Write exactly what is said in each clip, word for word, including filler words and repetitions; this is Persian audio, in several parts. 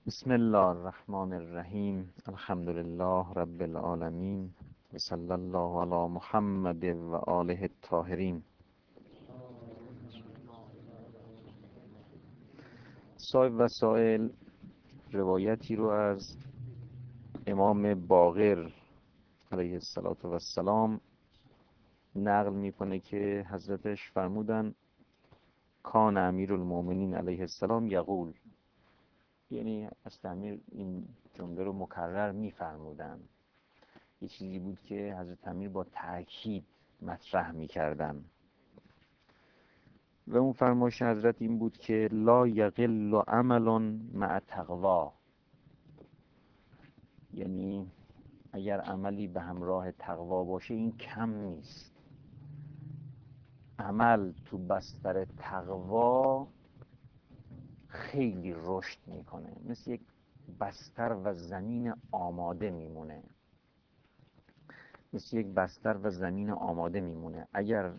بسم الله الرحمن الرحیم. الحمد لله رب العالمین و صلی الله علی محمد و آله الطاهرین. صاحب وسائل روایتی رو از امام باقر علیه السلام نقل میکنه که حضرتش فرمودن کان امیرالمؤمنین علیه السلام یقول، یعنی از امیر این جمله رو مکرر میفرمودن. یه چیزی بود که حضرت امیر با تأکید مطرح میکردن و اون فرمایش حضرت این بود که لا یقل عمل مع تقوا، یعنی اگر عملی به همراه تقوا باشه این کم نیست. عمل تو بستر تقوا خیلی رشد میکنه، مثل یک بستر و زمین آماده میمونه مثل یک بستر و زمین آماده میمونه اگر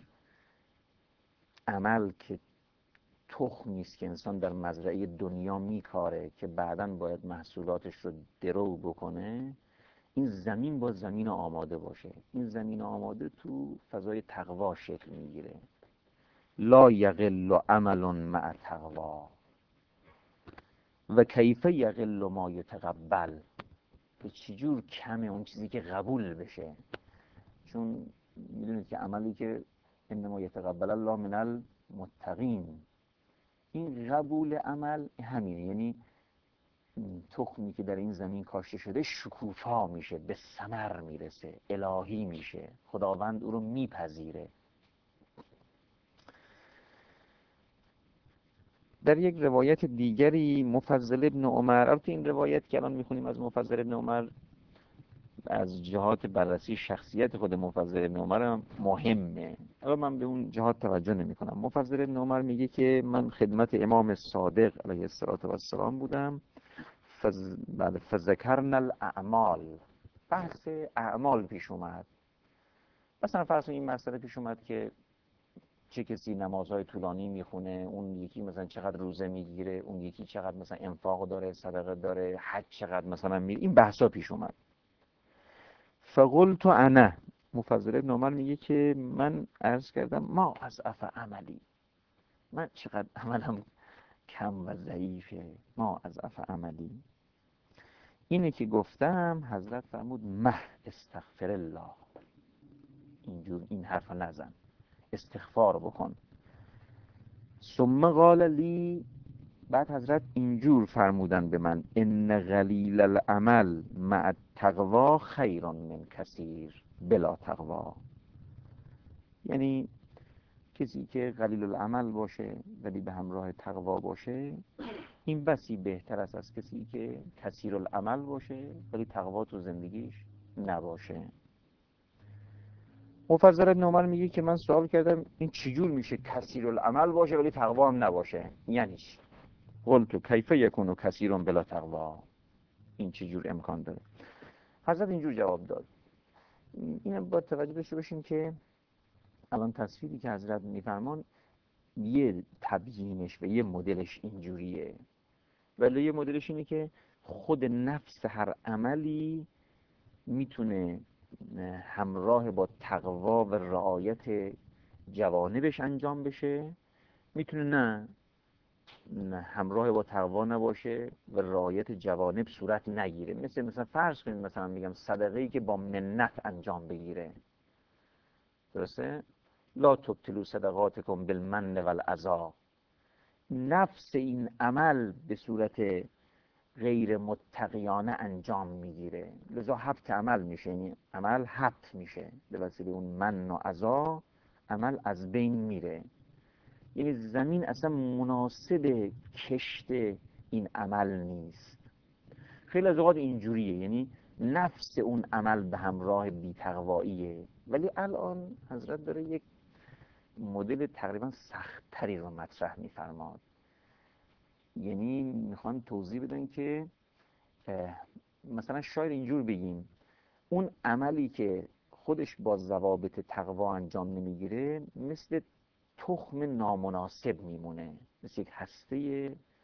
عمل که تخمی است که انسان در مزرعه دنیا میکاره که بعداً باید محصولاتش رو درو بکنه، این زمین با زمین آماده باشه. این زمین آماده تو فضای تقوا شکل میگیره. لا یقل عمل مع تقوا و کیف یقل ما یتقبل، به چجور کمه اون چیزی که قبول بشه. چون میدونید که عملی که انما یتقبل الله من المتقین، این قبول عمل همینه، یعنی تخمی که در این زمین کاشته شده شکوفا میشه، به ثمر میرسه، الهی میشه، خداوند او رو میپذیره. در یک روایت دیگری مفضل ابن عمر، البته این روایت که الان میخونیم از مفضل ابن عمر از جهات بررسی شخصیت خود مفضل ابن عمر هم مهمه، اما من به اون جهات توجه نمی کنم. مفضل ابن عمر میگه که من خدمت امام صادق علیه السلام بودم، فز... بله فذکرنا الاعمال، بحث اعمال پیش اومد. مثلا فرض این مسئله پیش اومد که چه کسی نمازهای طولانی میخونه، اون یکی مثلا چقدر روزه میگیره، اون یکی چقدر مثلا انفاق داره، صدقه داره، حج چقدر مثلا میره، این بحثا پیش اومد. فقلت انا، مفضل ابن عمر میگه که من عرض کردم ما از اف عملی، من چقدر عملم کم و ضعیفه، ما از اف عملی. اینه که گفتم حضرت فرمود مه استغفر الله، اینجور این حرف نزن، استغفار بکن. ثم قال لی، بعد حضرت اینجور فرمودن به من ان قلیل العمل مع التقوا خیر من کثیر بلا تقوا، یعنی کسی که قلیل العمل باشه ولی به همراه تقوا باشه این بسی بهتر است از کسی که کثیر العمل باشه ولی تقوا تو زندگیش نباشه. مفضل ابن عمر میگه که من سوال کردم این چجور میشه کثیر العمل باشه ولی تقوا هم نباشه، یعنی چی؟ قلت کیف یکون کثیر بلا تقوا، این چجور امکان داره؟ حضرت اینجور جواب داد. اینم با توجه داشته باشیم که الان تصویری که حضرت میفرمان یه تبیینش و یه مدلش اینجوریه، ولی یه مدلش اینه که خود نفس هر عملی میتونه همراه با تقوا و رعایت جوانبش انجام بشه، میتونه نه نه همراه با تقوا نباشه و رعایت جوانب صورت نگیره. مثل مثلا فرض کنید مثلا میگم صدقه‌ای که با منت انجام بگیره، درسته؟ لا تبطلوا صدقاتکم بالمن والاذی، نفس این عمل به صورت غیر متقیانه انجام میگیره، لذا حبط عمل میشه، یعنی عمل حبط میشه به وسیله اون من و عزا، عمل از بین میره. یعنی زمین اصلا مناسب کشت این عمل نیست. خیلی از اوقات اینجوریه، یعنی نفس اون عمل به همراه بی‌تقواییه، ولی الان حضرت داره یک مدل تقریبا سخت‌تری رو مطرح میفرماد. یعنی میخوان توضیح بدن که مثلا شاید اینجور بگیم اون عملی که خودش با ضوابط تقوا انجام نمیگیره مثل تخم نامناسب میمونه، مثل یک هسته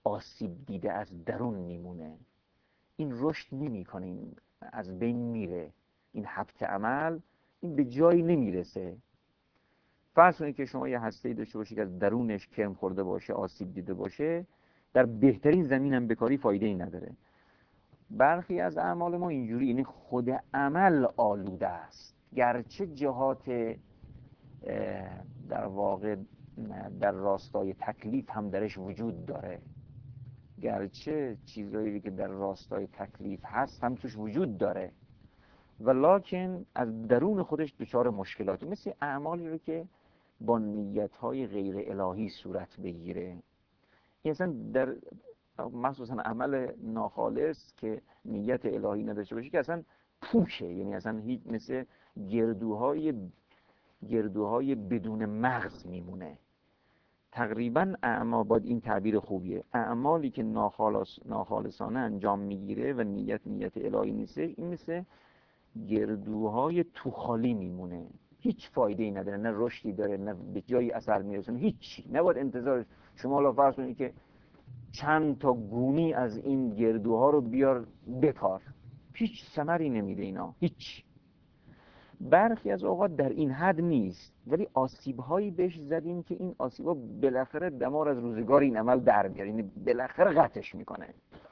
آسیب دیده از درون میمونه، این رشد نمیکنه، این از بین میره، این حبط عمل این به جایی نمیرسه. فرض کنید که شما یه هسته‌ای داشته باشید که از درونش کرم خورده باشه، آسیب دیده باشه، در بهترین زمین هم بکاری فایده ای نداره. برخی از اعمال ما اینجوری، یعنی خود عمل آلوده است، گرچه جهات در واقع در راستای تکلیف هم درش وجود داره، گرچه چیزایی که در راستای تکلیف هست هم توش وجود داره، ولکن از درون خودش دچار مشکلاتی، مثل اعمالی رو که با نیت‌های غیر الهی صورت بگیره. این اصلا در مخصوصا عمل ناخالص که نیت الهی نداشته باشه که اصلا پوچه، یعنی اصلا هیچ، مثل گردوهای گردوهای بدون مغز میمونه. تقریبا اعمال، باید این تعبیر خوبیه، اعمالی که ناخالص ناخالصانه انجام میگیره و نیت نیت الهی نیست، این مثل گردوهای تو خالی میمونه، هیچ فایده ای نداره، نه رشدی داره، نه به جایی اثر میرسونه، هیچی. نباید انتظار شما حالا فرض کنید که چند تا گونی از این گردوها رو بیار بکار، هیچ ثمری نمیده اینا، هیچ. برخی از اوقات در این حد نیست، ولی آسیب‌هایی بهش زدیم که این آسیب‌ها بالاخره دمار از روزگار این عمل در میاره، یعنی بالاخره قطعش میکنه.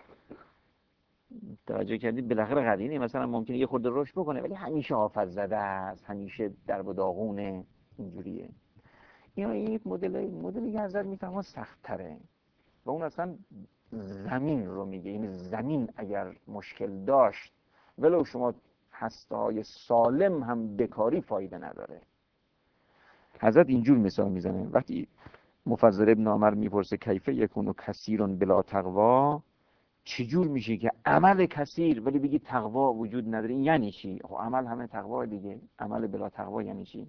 توجه کردید؟ بالاخره قدینه، مثلا ممکنه یه خورده رشد بکنه ولی همیشه آفت زده است، همیشه درب و داغونه، اینجوریه. اینا یک مدل مدلی که حضرت میفهمه سخت تره و اون اصلا زمین رو میگه، یعنی زمین اگر مشکل داشت ولو شما هسته‌های سالم هم بکاری فایده نداره. حضرت اینجور مثال میزنه، وقتی مفضل ابن عمر میپرسه کیفه یکونو کثیرون بلا تقوا، چجور میشه که عمل کثیر ولی بگی تقوا وجود نداره؟ این یعنی چی؟ خب عمل همه تقوا دیگه، عمل بلا تقوا یعنی چی؟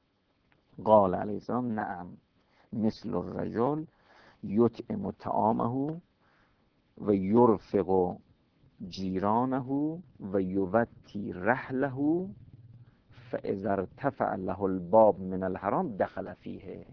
قال علیه السلام نعم مثل الرجل یطعم طعامه و یرفق جیرانه و یوتی رحله فاذا ارتفع له الباب من الحرام دخل فیه.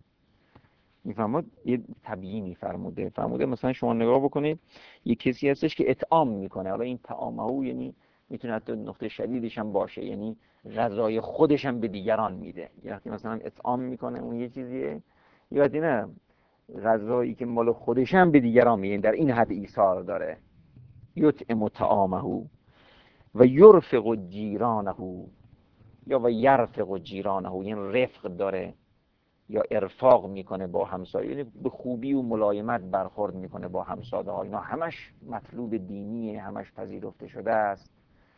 میفهمد؟ یه تبیینی فرموده فرموده مثلا شما نگاه بکنید، یه کسی هستش که اطعام میکنه، حالا این طعامه یعنی میتونه حتی نقطه شدیدش هم باشه، یعنی غذای خودش هم به دیگران میده. وقتی مثلا اطعام میکنه اون یه چیزیه، یا نه غذایی که مال خودش هم به دیگران میده، در این حد ایثار داره. یطعم طعامه و یرفق جیرانه، یا و یرفق جیرانه، یعنی رفق داره یا ارفاق میکنه با همسایه، یعنی به خوبی و ملایمت برخورد میکنه با همسایه ها. اینا همش مطلوب دینیه، همش پذیرفته شده است.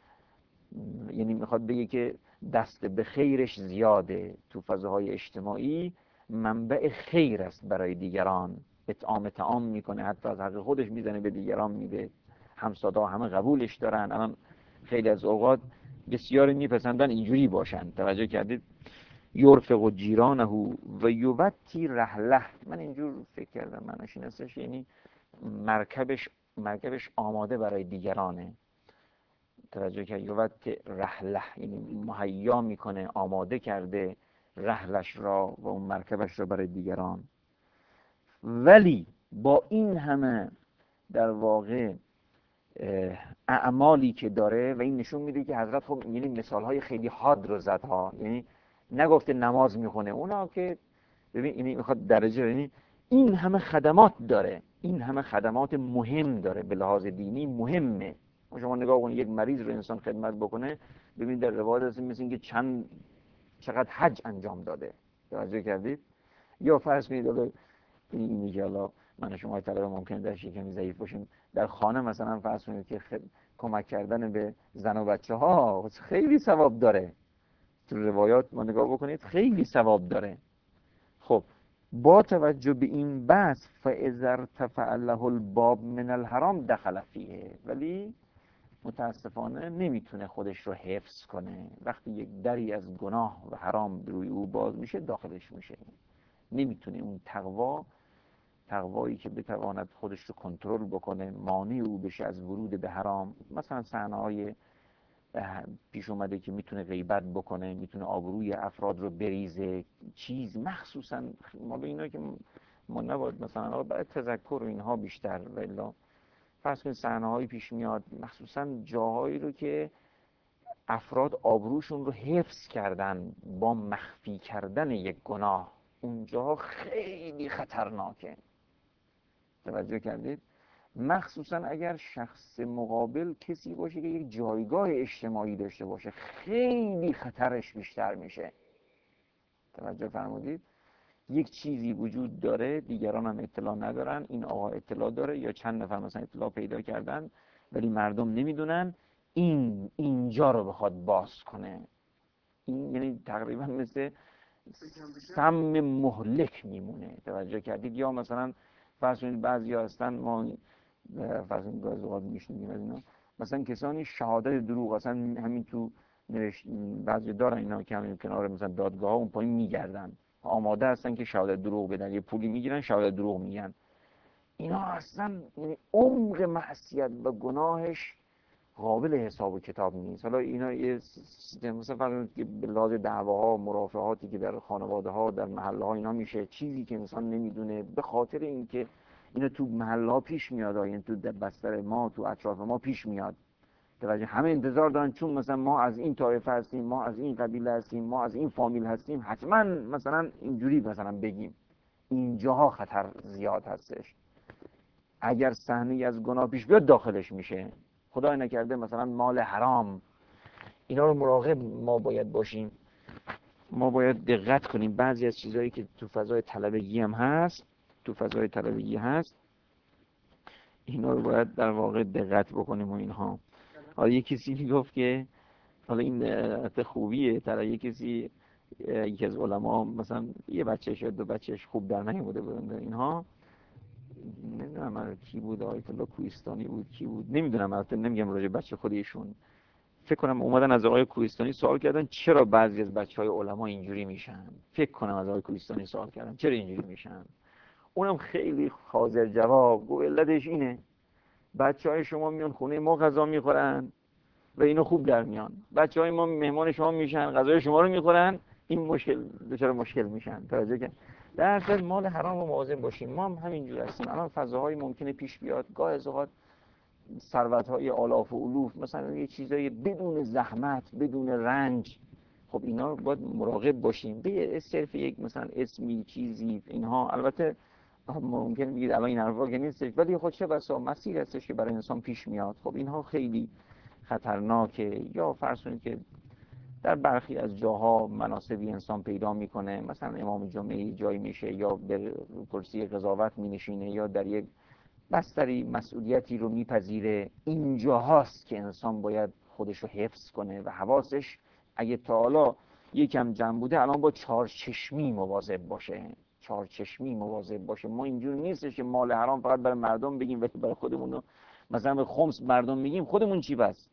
یعنی میخواد بگه که دست به خیرش زیاده، تو فضاهای اجتماعی منبع خیر است برای دیگران، اطعام طعام میکنه، حتی از حق خودش میزنه به دیگران میده، همسایه‌ها همه قبولش دارن. الان خیلی از اوقات بسیاری میپسندن اینجوری باشن، توجه کردید؟ یرفق جیرانه و یوتی رحله، من اینجور فکر کردم معنیش این هستش، یعنی مرکبش مرکبش آماده برای دیگرانه. توجه کرد؟ یوت رحله یعنی مهیا میکنه، آماده کرده رحلش را و اون مرکبش را برای دیگران. ولی با این همه در واقع اعمالی که داره، و این نشون میده که حضرت خب یعنی مثالهای خیلی حاد رو زد ها، یعنی نگفته نماز میخونه، اونا که ببین اینی میخواد درجه، یعنی این همه خدمات داره، این همه خدمات مهم داره، به لحاظ دینی مهمه. شما نگاه کنید یک مریض رو انسان خدمت بکنه، ببین در روایت هست مثل اینکه چند چقدر حج انجام داده. توجه کردید؟ یا فرض کنید حالا اینی که حالا من و شما طلبه ممکنه در کمی ضعیف باشیم، در خانه مثلا فرض کنید که خد... کمک کردن به زن و بچه ها خیلی ثواب داره، تو روایات ما نگاه بکنید خیلی ثواب داره. خب با توجه به این بحث فاذا ارتفع له الباب من الحرام دخل فیه، ولی متاسفانه نمیتونه خودش رو حفظ کنه، وقتی یک دری از گناه و حرام روی او باز میشه داخلش میشه، نمیتونه اون تقوا تقوایی که بتواند خودش رو کنترل بکنه، مانع او بشه از ورود به حرام. مثلا صحنه‌های پیش اومده که میتونه غیبت بکنه، میتونه آبروی افراد رو بریزه، چیز مخصوصا ما به اینا که ما نباید مثلا برای تذکر و اینها بیشتر، ولی فرض کنید صحنه‌هایی پیش میاد مخصوصا جاهایی رو که افراد آبروشون رو حفظ کردن با مخفی کردن یک گناه، اونجاها خیلی خطرناکه. توجه کردید؟ مخصوصا اگر شخص مقابل کسی باشه که یک جایگاه اجتماعی داشته باشه، خیلی خطرش بیشتر میشه. توجه فرمودید؟ یک چیزی وجود داره دیگران هم اطلاع ندارن، این آقا اطلاع داره یا چند نفر مثلا اطلاع پیدا کردن ولی مردم نمیدونن، این اینجا رو بخواد باز کنه. این یعنی تقریبا مثل سم مهلک میمونه. توجه کردید؟ یا مثلا فرض کنید بعضیا هستن، ما فرض کنید گاز اوقات میشنیدیم از اینا، مثلا کسانی شهادت دروغ اصلا همین تو نوشت بعضی دارن اینا که همین کنار مثلا دادگاه ها اون پایین میگردن، آماده هستن که شهادت دروغ بدن، یه پولی میگیرن شهادت دروغ میگن. اینا اصلا یعنی عمق معصیت و گناهش قابل حساب و کتاب نیست. حالا اینا یه سیستم مثلا فرض که به لحاظ دعواها و مرافعاتی که در خانواده ها در محله ها اینا میشه، چیزی که انسان نمیدونه به خاطر اینکه اینا تو محله ها پیش میاد، یعنی تو بستر ما تو اطراف ما پیش میاد. توجه، همه انتظار دارن چون مثلا ما از این طایفه هستیم، ما از این قبیله هستیم، ما از این فامیل هستیم، حتما مثلا اینجوری مثلا بگیم. اینجاها خطر زیاد هستش. اگر صحنه‌ای از گناه پیش بیاد داخلش میشه، خدای نکرده مثلا مال حرام، اینا رو مراقب ما باید باشیم. ما باید دقت کنیم بعضی از چیزهایی که تو فضای طلبگی هم هست، تو فضای طلبگی هست اینا رو باید در واقع دقت بکنیم و اینها. حالا یه کسی میگفت که حالا این حتی خوبیه، طرح یه کسی یکی از علما مثلا یه بچهش یا دو بچهش خوب در نیامده بودن اینها، نمیدونم کی بود، آیت الله کوهستانی بود کی بود نمیدونم، البته نمیگم راجع بچه خودشون، فکر کنم اومدن از آقای کوهستانی سوال کردن چرا بعضی از بچهای علما اینجوری میشن. فکر کنم از آقای کوهستانی سوال کردن چرا اینجوری میشن. اونم خیلی حاضر جواب گفت علتش اینه، بچهای شما میان خونه ما غذا میخورن و اینو خوب در میان، بچهای ما مهمان شما میشن غذای شما رو میخورن، این مشکل دچار مشکل میشن. توجه کن در اصل مال حرام رو مواظب باشیم. ما هم همینجور هستیم. الان فضاهای ممکنه پیش بیاد گاه از اوقات ثروت‌های آلاف و الوف، مثلا یه چیزای بدون زحمت بدون رنج، خب اینا رو باید مراقب باشیم. به صرف یک مثلا اسمی چیزی اینها، البته ممکن بگید الان این حرفا که نیستش، ولی خود چه بسا مسیر هستش که برای انسان پیش میاد. خب اینها خیلی خطرناکه. یا فرض کنید که در برخی از جاها مناصبی انسان پیدا میکنه، مثلا امام جمعه جایی میشه یا به کرسی قضاوت مینشینه یا در یک بستری مسئولیتی رو میپذیره، اینجا هاست که انسان باید خودش رو حفظ کنه و حواسش اگه تا حالا یکم جمع بوده الان با چارچشمی مواظب باشه. چارچشمی مواظب باشه. ما اینجور نیستش که مال حرام فقط برای مردم بگیم ولی برای خودمون رو مثلا به خمس مردم بگیم خودمون چی بس؟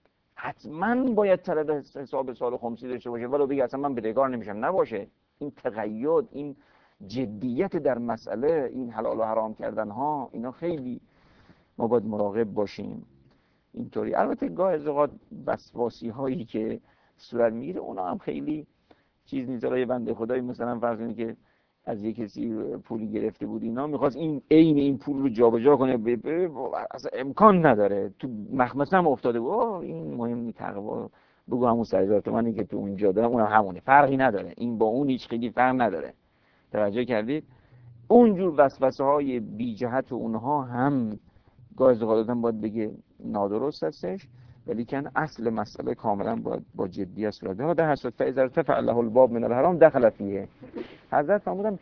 حتما باید طلب حساب سال خمسی داشته باشه ولو بگه اصلا من بدهکار نمیشم، نباشه. این تقید، این جدیت در مسئله، این حلال و حرام کردن ها، اینا خیلی ما باید مراقب باشیم. اینطوری البته گاه از اوقات وسواسی هایی که صورت میگیره اونا هم خیلی چیز نیست. یه بنده خدایی مثلا فرض کنید که از یک کسی پولی گرفته بود اینا میخواست این عین این پول رو جابجا کنه، ب... ب... اصلا امکان نداره، تو مخمسه هم افتاده بود. این مهم نیست، تقوا بگو همون سه هزار تومانی که تو اونجا دارم اونم همونه، فرقی نداره، این با اون هیچ خیلی فرق نداره. توجه کردید؟ اونجور وسوسه های بی جهت اونها هم گاهی اوقات باید بگه نادرست هستش، ولی کن اصل مسئله کاملا باید با جدیت صورت بگیره. در هر صورت فاذا ارتفع له الباب من الحرام دخل فیه. حضرت فرمودن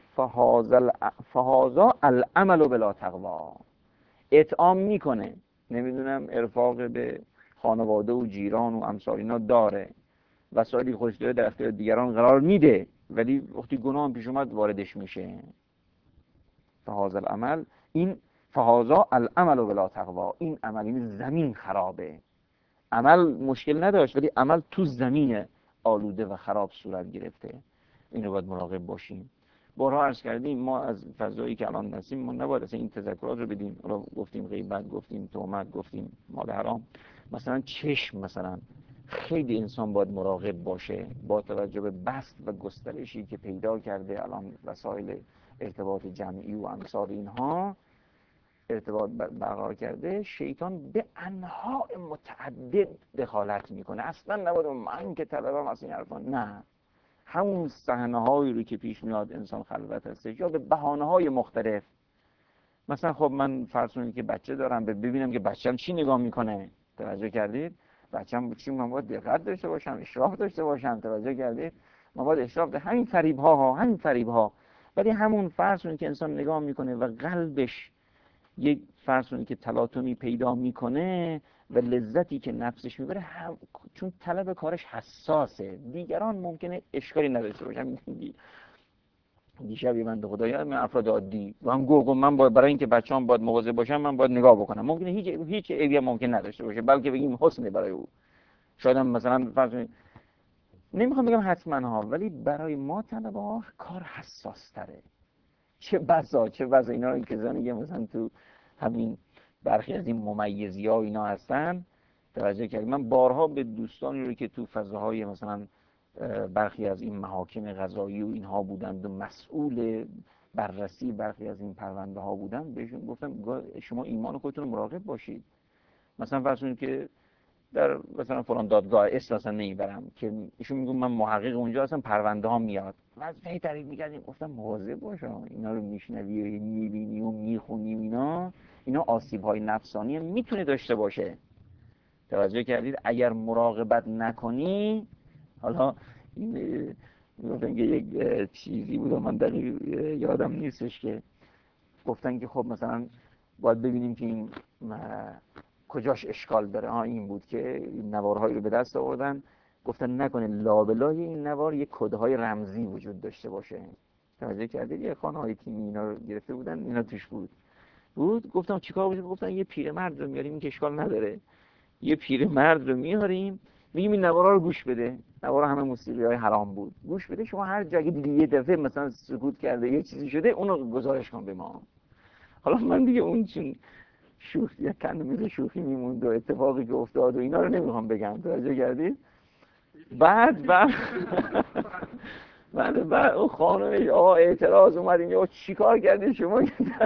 فهذا العمل بلا تقوا. اطعام میکنه، نمیدونم ارفاق به خانواده و جیران و امثال اینا داره، وسایلی خوش داره در اختیار دیگران قرار میده، ولی وقتی گناه هم پیش اومد واردش میشه. فهذا العمل، این فهذا العمل بلا تقوا، این عمل این زمین خرابه. عمل مشکل نداشت ولی عمل تو زمین آلوده و خراب صورت گرفته. اینو باید مراقب باشیم. بارها عرض کردیم ما از فضایی که الان هستیم ما نباید اصلا این تذکرات رو بدیم. حالا گفتیم غیبت، گفتیم تهمت، گفتیم مال حرام. مثلا چشم، مثلا خیلی انسان باید مراقب باشه با توجه به بسط و گسترشی که پیدا کرده الان وسایل ارتباط جمعی و امثال اینها ارتباط برقرار کرده، شیطان به انواع متعدد دخالت میکنه. اصلا نباید من که طلبم از این حرفا، نه، همون صحنه هایی رو که پیش میاد انسان خلوت هستش یا به بهانه های مختلف. مثلا خب من فرض کنید که بچه دارم، ببینم که بچه‌م چی نگاه میکنه، توجه کردید؟ بچه‌م چی، من باید دقت داشته باشم، اشراف داشته باشم، توجه کردید؟ ما باید اشراف ده. همین فریب ها ها همین فریب ها. ولی همون فرض کنید که انسان نگاه میکنه و قلبش یک فرض کنید که تلاطمی پیدا میکنه و لذتی که نفسش میبره، هم... چون طلب کارش حساسه، دیگران ممکنه اشکالی نداشته باشن. دیشب یه بنده خدایی من افراد عادی و هم گفت من باید برای اینکه بچه‌ام باید مواظب باشم من باید نگاه بکنم، ممکنه هیچ هیچ عیبی ممکن نداشته باشه، بلکه بگیم حسنه برای او. شاید هم مثلا فرض کنید، نمیخوام بگم حتما ها، ولی برای ما طلبه ها کار حساس تره. چه بسا چه بسا اینا رو که زنی مثلا تو همین برخی از این ممیزی ها اینا هستن، توجه کردید؟ من بارها به دوستانی رو که تو فضاهای مثلا برخی از این محاکم قضایی و اینها بودند و مسئول بررسی برخی از این پرونده ها بودند، بهشون گفتم شما ایمان خودتون مراقب باشید. مثلا فرض کنید که در مثلا فلان دادگاه اسم اصلا نمیبرم که ایشون میگن من محقق اونجا هستم، پرونده ها میاد، بعد هی تعریف می‌کردیم، گفتم مواظب باش، اینا رو میشنوی و میبینی و میخونی، اینا اینا آسیب‌های نفسانی میتونه داشته باشه. توجه کردید؟ اگر مراقبت نکنی، حالا این گفتن که یک چیزی بود من دقیق یادم نیستش که گفتن که خب مثلا باید ببینیم که این کجاش اشکال داره. ها این بود که نوارهایی رو به دست آوردن، گفتن نکنه لابلای این نوار یک کدهای رمزی وجود داشته باشه. توجه کردید؟ یه خانه‌های تیمی اینا رو گرفته بودن، اینا توش بود بود گفتم چیکار بود؟ گفتن یه پیرمرد رو میاریم که اشکال نداره، یه پیرمرد رو میاریم میگیم این نوارا رو گوش بده. نوارا همه موسیقی‌های حرام بود، گوش بده، شما هر جایی دیدی یه دفعه مثلا سکوت کرده یه چیزی شده اونو گزارش کن به ما. حالا من دیگه اون چون شوخی یک کندمیز شوخی میموند و اتفاقی که افتاد و اینا رو نمیخوام بگم، توجه کردید؟ بعد بعد بعد بعد اون خانمش آقا اعتراض اومد، اینجا چیکار کردید شما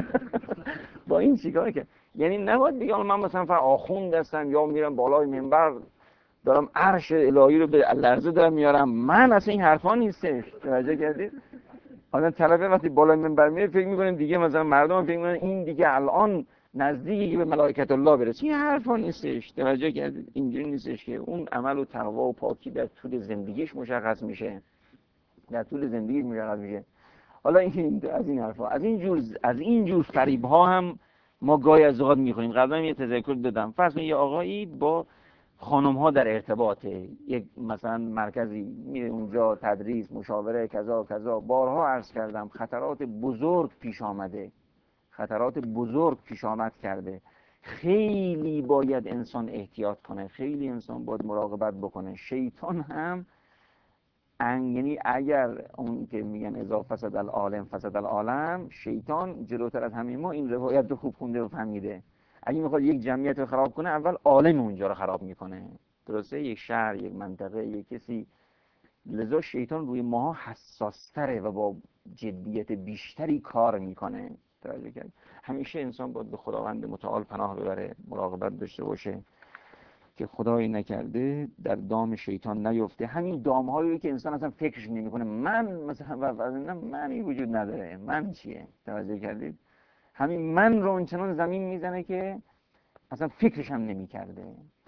با این چیکار کرد؟ یعنی نباید بگم من مثلا فر آخوند هستم یا میرم بالای منبر دارم عرش الهی رو به لرزه دارم میارم، من اصلا این حرفا نیستش. توجه کردید؟ آدم طلبه وقتی بالای منبر میره فکر میکنه دیگه مثلا مردم فکر میکنن این دیگه الان نزدیکی به ملائکت الله برسه. این حرفا نیستش. توجه کردید؟ اینجوری نیستش که اون عمل و تقوا و پاکی در طول زندگیش مشخص میشه، در طول زندگیش مشخص میشه. حالا این از این حرفا، از این جور از این جور فریب ها هم ما گاهی از اوقات میخوریم. قبلا یه تذکر دادم، فرض کنید یه آقایی با خانم ها در ارتباطه، یک مثلا مرکزی میره اونجا تدریس مشاوره کذا کذا. بارها عرض کردم خطرات بزرگ پیش آمده، خطرات بزرگ پیش آمد کرده. خیلی باید انسان احتیاط کنه، خیلی انسان باید مراقبت بکنه. شیطان هم ان، یعنی اگر اون که میگن اذا فسد العالم فسد العالم، شیطان جلوتر از همه ما این روایت رو خوب خونده و فهمیده. اگه میخواد یک جمعیت رو خراب کنه اول عالم اونجا رو خراب میکنه، درسته؟ یک شهر، یک منطقه، یک کسی. لذا شیطان روی ماها حساس تره و با جدیت بیشتری کار میکنه. توجه کرد؟ همیشه انسان باید به خداوند متعال پناه ببره، مراقبت داشته باشه که خدایی نکرده در دام شیطان نیفته. همین دام‌هایی که انسان اصلا فکرش نمی‌کنه، من مثلا نه معنی وجود نداره، من چیه؟ توجه کردید؟ همین من رو اونچنان زمین میزنه که اصلا فکرش هم نمی‌کرده.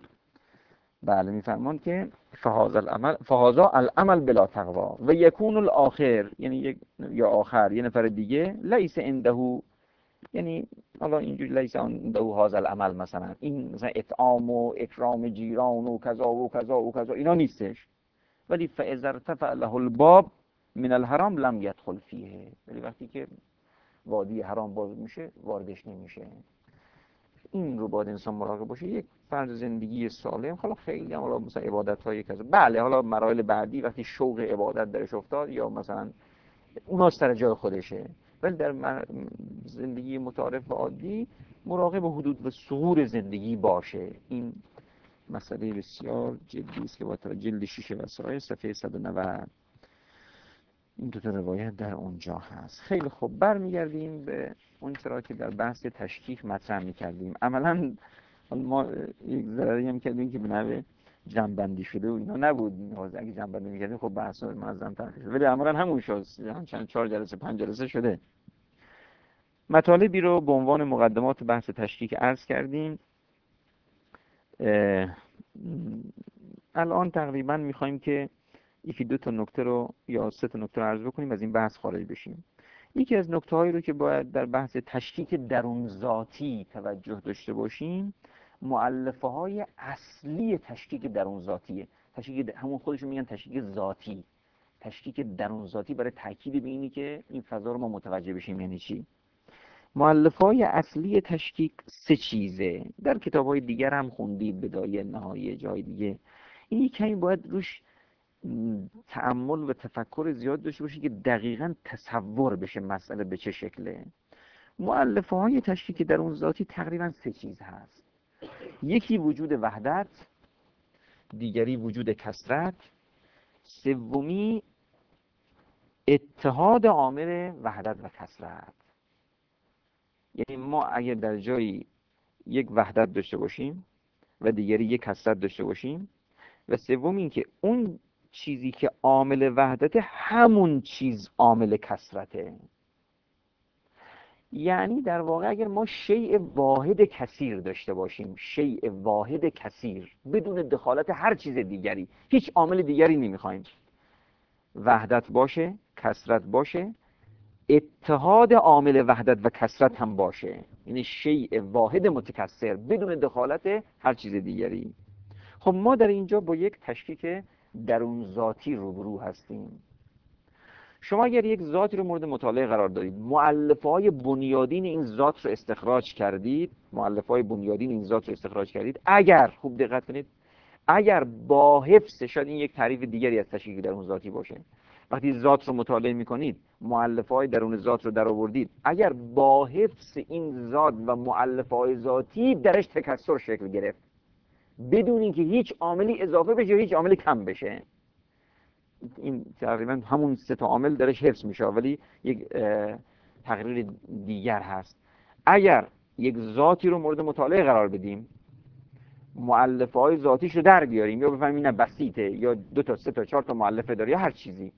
بله، میفرمان که فهذا العمل فهذا العمل بلا تقوا و یکون الاخر، یعنی یک یا آخر یه نفر دیگه، لیس عنده، یعنی حالا اینجوری لیس عنده هذا العمل، مثلا این مثلا اطعام و اکرام جیران و کذا و کذا و کذا اینا نیستش، ولی فاذا ارتفع له الباب من الحرام لم يدخل فیه، ولی وقتی که وادی حرام باز میشه واردش نمیشه. این رو باید انسان مراقب باشه. یک فرد زندگی سالم، حالا خیلی حالا مثلا عبادت های کذا، بله حالا مراحل بعدی وقتی شوق عبادت درش افتاد یا مثلا اونا سر جای خودشه، ولی در زندگی متعارف و عادی مراقب حدود و ثغور زندگی باشه. این مسئله بسیار جدی است که با جلد شیش وسائل صفحه صد و نود. این دو تا روایت در اونجا هست. خیلی خوب، برمیگردیم به اون چرا که در بحث تشکیک مطرح می‌کردیم. عملاً ما یک ضرری هم کردیم که به نوع جنبندی شده و اینا نبود. اگه جنبندی می‌کردیم خب بحث منظم تر شد، ولی عملاً همون شد. چند چهار جلسه پنج جلسه شده. مطالبی رو به عنوان مقدمات بحث تشکیک عرض کردیم. الان تقریباً می‌خوایم که یکی دو تا نکته رو یا سه تا نکته رو عرض بکنیم، از این بحث خارج بشیم. یکی از نکته‌هایی رو که باید در بحث تشکیک درون ذاتی توجه داشته باشیم، مؤلفه‌های اصلی تشکیک درون ذاتیه. تشکیک د... همون خودشون میگن تشکیک ذاتی. تشکیک درون ذاتی برای تاکید به اینی که این فضا رو ما متوجه بشیم یعنی چی. مؤلفه‌های اصلی تشکیک سه چیزه. در کتاب‌های دیگر هم خوندید، بدایه، نهایه، جای دیگه. این کمی باید روش تأمل و تفکر زیاد داشته باشی که دقیقاً تصور بشه مسئله به چه شکله. مؤلفه های تشکیک درون ذاتی تقریباً سه چیز هست. یکی وجود وحدت، دیگری وجود کثرت، سومی اتحاد عامل وحدت و کثرت. یعنی ما اگر در جایی یک وحدت داشته باشیم و دیگری یک کثرت داشته باشیم و سوم این که اون چیزی که عامل وحدت همون چیز عامل کثرته. یعنی در واقع اگر ما شیء واحد کثیر داشته باشیم، شیء واحد کثیر بدون دخالت هر چیز دیگری، هیچ عامل دیگری نمیخوایم، وحدت باشه، کثرت باشه، اتحاد عامل وحدت و کثرت هم باشه، یعنی شیء واحد متکثر بدون دخالت هر چیز دیگری. خب ما در اینجا با یک تشکیک درون ذاتی روبرو هستیم. شما اگر یک ذاتی رو مورد مطالعه قرار دادید، مؤلفه‌های بنیادین این ذات رو استخراج کردید، مؤلفه‌های بنیادین این ذات رو استخراج کردید، اگر خوب دقت کنید، اگر با حفظ، شاید این یک تعریف دیگری از تشکیک درون ذاتی باشه، وقتی ذات رو مطالعه می‌کنید، مؤلفه‌های درون ذات رو درآوردید، اگر با حفظ این ذات و مؤلفه‌های ذاتی درش تکثر شکل گرفت، بدون اینکه هیچ عاملی اضافه بشه یا هیچ عاملی کم بشه، این تقریبا همون سه تا عامل درش حفظ میشه، ولی یک تقریر دیگر هست. اگر یک ذاتی رو مورد مطالعه قرار بدیم، مؤلفه های ذاتیش رو در بیاریم یا بفهمیم نه بسیطه یا دو تا سه تا چهار تا مؤلفه داره یا هر چیزی،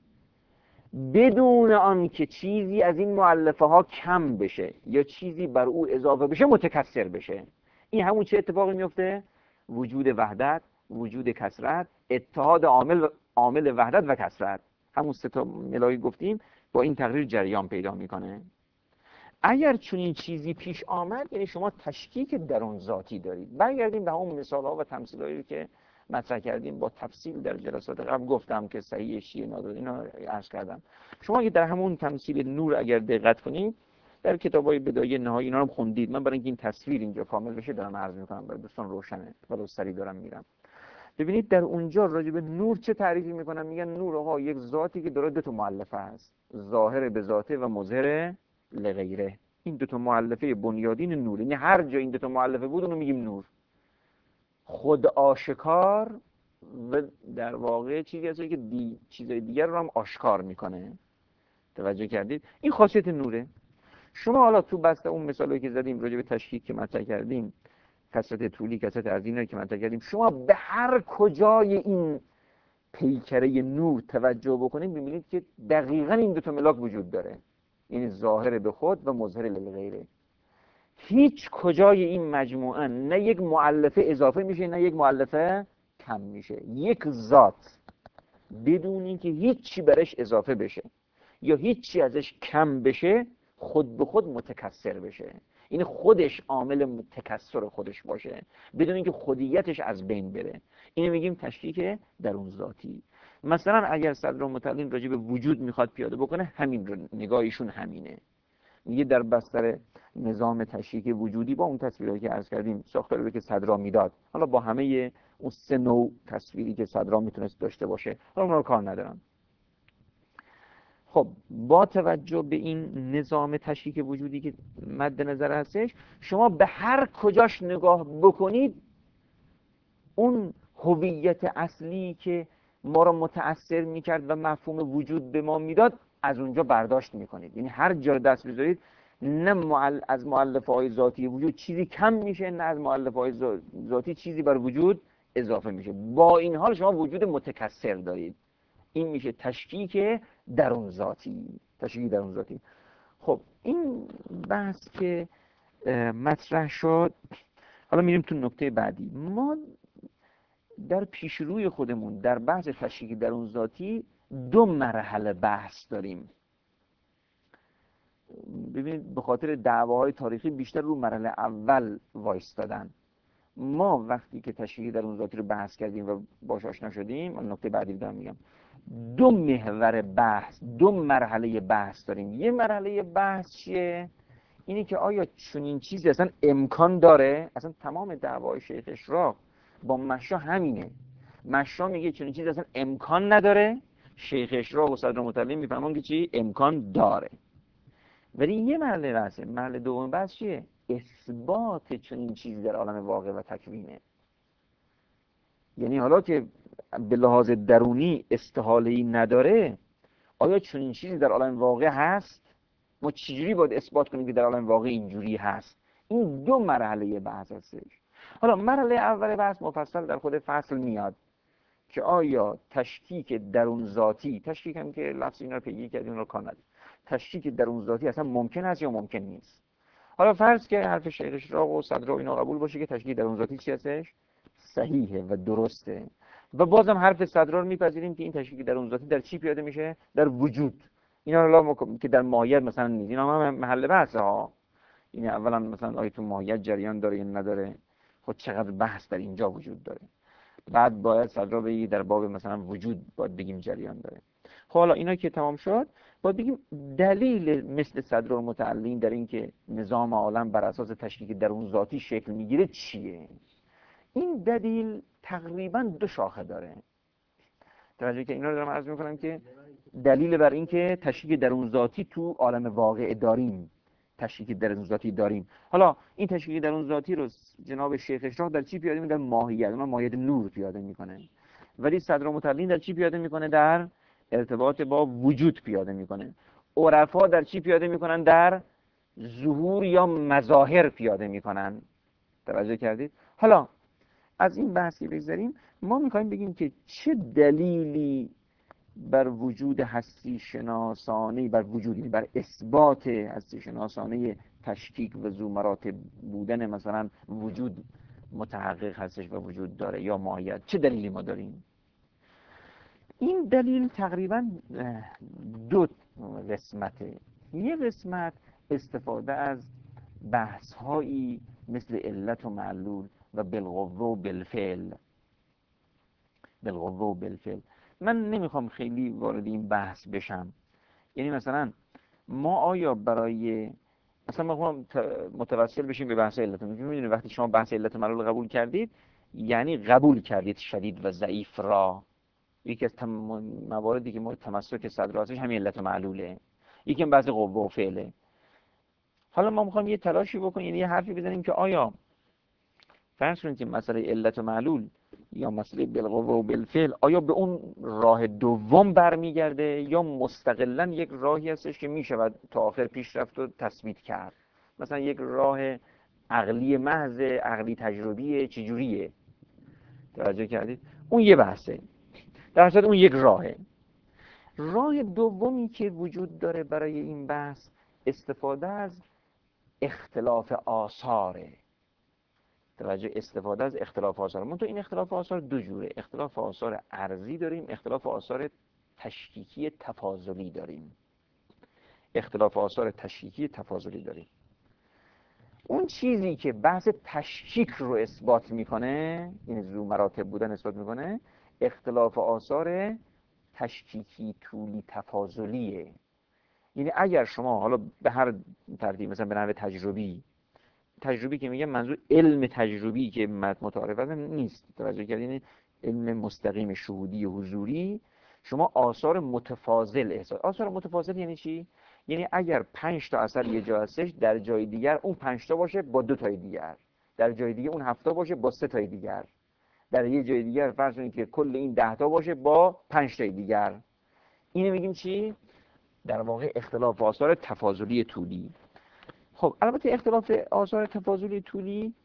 بدون آن که چیزی از این مؤلفه ها کم بشه یا چیزی بر او اضافه بشه، متکثر بشه، این همون چه اتفاقی میفته؟ وجود وحدت، وجود کثرت، اتحاد عامل عامل وحدت و کثرت، همون سه تا ملایی گفتیم، با این تقریر جریان پیدا میکنه. اگر چنین چیزی پیش آمد، یعنی شما تشکیک درون ذاتی دارید. برگردیم به همون مثال‌ها و تمثیل‌هایی که مطرح کردیم با تفصیل در جلسات قبل، گفتم که صحیح شیعه نادر اینا عرض کردم. شما اگه در همون تمثیل نور اگر دقت کنید، در کتاب‌های بدایه نهایی اینا رو خوندید، من برای اینکه این تصویر اینجا کامل بشه دارم عرض می‌کنم، برای دوستان روشنه، ولو سری دارم میرم. ببینید در اونجا راجع به نور چه تعریفی میکنن؟ میگن نور آقا یک ذاتی که داره دو تا مؤلفه هست، ظاهر به ذاته و مظهر لغیره. این دو تا مؤلفه بنیادین نور، یعنی هر جا این دو تا مؤلفه بود اونو میگیم نور. خود آشکار و در واقع چیزی هست که دی... چیزای دیگر رو هم آشکار میکنه. توجه کردید؟ این خاصیت نوره. شما حالا تو بسته اون مثالی که زدیم راجع به تشکیک که مطرح کردیم، کثرت طولی، کثرت عرضی که مطرح کردیم، شما به هر کجای این پیکره نور توجه بکنید ببینید که دقیقاً این دو تا ملاک وجود داره، یعنی ظاهر به خود و مظهر للغیره. هیچ کجای این مجموعه نه یک مؤلفه اضافه میشه نه یک مؤلفه کم میشه. یک ذات بدون اینکه هیچی برش اضافه بشه یا هیچی ازش کم بشه، خود به خود متکثر بشه، این خودش عامل تکثر خودش باشه بدون اینکه خودیتش از بین بره. اینو میگیم تشکیک درون ذاتی. مثلا اگر صدرالمتعلین راجع به وجود میخواد پیاده بکنه، همین رو نگاهشون همینه. میگه در بستر نظام تشکیک وجودی با اون تصویری که عرض کردیم، ساختاری رو که صدرا میداد، حالا با همه اون سه نوع تصویری که صدرا میتونست داشته باشه، حالا اون رو کار ندارم. خب با توجه به این نظام تشکیک وجودی که مد نظر هستش، شما به هر کجاش نگاه بکنید، اون هویت اصلی که ما رو متأثر میکرد و مفهوم وجود به ما میداد، از اونجا برداشت میکنید. یعنی هر جا دست بذارید، نه معل... از مؤلفه های ذاتی وجود چیزی کم میشه، نه از مؤلفه های ذاتی چیزی بر وجود اضافه میشه. با این حال شما وجود متکثر دارید. این میشه تشکیک درون ذاتی. تشکیک درون ذاتی. خب این بحث که مطرح شد، حالا میریم تو نکته بعدی. ما در پیشروی خودمون در بحث تشکیک درون ذاتی دو مرحله بحث داریم. ببینید به خاطر دعواهای تاریخی بیشتر رو مرحله اول وایستادن. ما وقتی که تشکیک درون ذاتی رو بحث کردیم و باش آشنا شدیم، نکته بعدی رو دارم میگم، دو محور بحث، دو مرحله بحث داریم. یه مرحله بحث چیه؟ اینی که آیا چنین چیزی اصلا امکان داره؟ اصلا تمام دعوای شیخ اشراق با مشا همینه. مشا میگه چنین چیزی اصلا امکان نداره، شیخ اشراق و صدر متعلم میفهمن که چی امکان داره. ولی یه مرحله بحثه. مرحله دوم بحث چیه؟ اثبات چنین چیزی در عالم واقع و تکوینه. یعنی حالا که به لحاظ درونی استحاله‌ای نداره، آیا چنین چیزی در عالم واقع هست؟ ما چجوری باید اثبات کنیم که در عالم واقع اینجوری هست؟ این دو مرحله بحث هستش. حالا مرحله اول بحث مفصل در خود فصل میاد که آیا تشکیک درون ذاتی، تشکیک هم که لفظ اینا رو پیگیری کردیم، اون رو کار نداریم، تشکیک درون ذاتی اصلا ممکن است یا ممکن نیست؟ حالا فرض که حرف شیخ اشراق و صدر و اینا قبول باشه که تشکیک درون ذاتی چی هستش؟ صحیحه و درسته. و بازم حرف صدر رو میپذیریم که این تشکیک درون ذاتی در چی پیاده میشه؟ در وجود. اینا حالا که در ماهیت مثلا نیست، اینا هم محل بحثه ها. این اولا مثلا آیا تو ماهیت جریان داره یا نداره؟ خود چقدر بحث در اینجا وجود داره. بعد باید صدر بگی در باب مثلا وجود باید بگیم جریان داره. خب حالا اینا که تمام شد، باید بگیم دلیل مثل صدر المتعلین در این که نظام عالم بر اساس تشکیک درون ذاتی شکل میگیره چیه؟ این دلیل تقریبا دو شاخه داره. توجه که اینا رو دارم عرض میکنم که دلیل بر این که تشکیک درون ذاتی تو عالم واقع داریم، تشکیک درون ذاتی داریم. حالا این تشکیک درون ذاتی رو جناب شیخ اشراق در چی پیاده میکنه؟ در ماهیت، اون ماهیت نور پیاده میکنه. ولی صدر متعلین در چی پیاده میکنه؟ در ارتباط با وجود پیاده میکنه. عرفا در چی پیاده میکنن؟ در ظهور یا مظاهر پیاده میکنن. توجه کردید؟ حالا از این بحثی بگذاریم، ما میخوایم بگیم که چه دلیلی بر وجود هستی شناسانه، بر وجودی بر اثبات هستی شناسانه تشکیک و ذو مراتب بودن مثلا وجود متحقق هستش و وجود داره یا ماهیت، چه دلیلی ما داریم؟ این دلیل تقریبا دو قسمته. یک قسمت استفاده از بحث هایی مثل علت و معلول و بالقوه و بالفعل. بالقوه و بالفعل من نمیخوام خیلی وارد این بحث بشم. یعنی مثلا ما آیا برای مثلا ما متوسل بشیم به بحث علت و معلول، میدونید وقتی شما بحث علت و معلول قبول کردید، یعنی قبول کردید شدید و ضعیف را. یکی از مواردی که ما تمسک صدر هستش همین علت و معلوله. یکی هم بحث قوه و فعله. حالا ما میخوایم یه تلاشی بکنیم، یعنی یه حرفی بزنیم که آیا فرض کنید که مسئله علت و معلول یا مسئله بالقوه و بالفعل آیا به اون راه دوم برمیگرده یا مستقلا یک راهی هستش که میشود تا آخر پیش رفت و تثبیت کرد؟ مثلا یک راه عقلی محض، عقلی تجربیه، چجوریه؟ توجه کردید؟ اون یه بحثه، در صورت اون یک راهه. راه دومی که وجود داره برای این بحث استفاده از اختلاف آثاره. توجه، استفاده از اختلاف آثار. من تو این اختلاف آثار دو جوره. اختلاف آثار ارضی داریم، اختلاف آثار تشکیکی تفاضلی داریم. اختلاف آثار تشکیکی تفاضلی داریم. اون چیزی که بحث تشکیک رو اثبات میکنه، این ذو مراتب بودن اثبات میکنه، اختلاف آثار تشکیکی طولی تفاضلیه. یعنی اگر شما حالا به هر ترتیب مثلا به نحو تجربی، تجربی که میگم منظور علم تجربی که متعارف است نیست، توجه کردین، علم مستقیم شهودی و حضوری، شما آثار متفاضل احساس. آثار متفاضل یعنی چی؟ یعنی اگر پنج تا اثر یه جا هستش، در جای دیگر اون پنج تا باشه با دو تای دیگر، در جای دیگه اون هفت تا باشه با سه تای دیگر، در یه جای دیگر فرض کنید که کل این ده تا باشه با پنج تای دیگر. اینو میگیم چی؟ در واقع اختلاف آثار تفاضلی طولی. خب البته اختلاف آثار تفاضلی طولی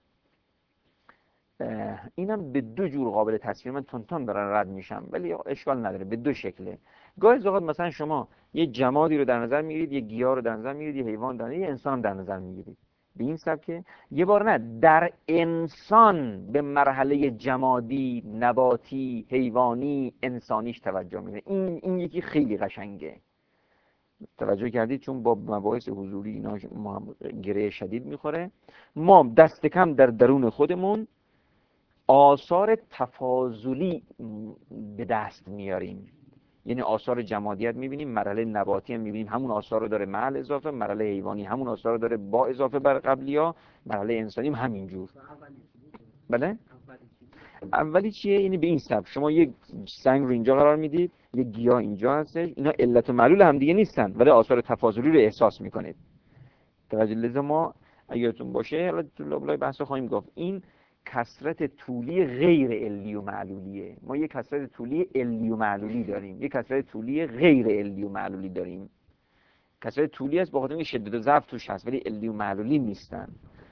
اینم به دو جور قابل تصویر، من تونتون دارن رد میشم ولی اشکال نداره، به دو شکله. گاهی اوقات مثلا شما یه جمادی رو در نظر میگیرید، یه گیاه رو در نظر میگیرید، یه حیوان در نظر، یه انسان در نظر میگیرید. به این سبکه یه بار نه در انسان به مرحله جمادی، نباتی، حیوانی، انسانیش توجه میکنه. این این یکی خیلی قشنگه. توجه کردید؟ چون با مباحث حضوری اینا ما هم گره شدید میخوره. ما دست کم در درون خودمون آثار تفاضلی به دست میاریم. یعنی آثار جمادیت میبینیم، مرحله نباتی هم میبینیم همون آثار رو داره مع اضافه، مرحله حیوانی همون آثار رو داره با اضافه بر قبلی‌ها، مرحله انسانی هم همینجور. بله؟ اولی چیه؟ یعنی به این سبک شما یک سنگ رو اینجا قرار میدید، یک گیاه اینجا هستش، اینا علت و معلول هم دیگه نیستن ولی آثار تفاضلی رو احساس میکنید. توجه. لذا ما اگرتون باشه حالا تو لابلای بحث خواهیم گفت این کثرت طولی غیر علی و معلولیه. ما یک کثرت طولی علی و معلولی داریم، یک کثرت طولی غیر علی و معلولی داریم. کثرت طولی است با خاطر اینکه شدت و ضعف توش هست ولی علی و معلولی نیستن.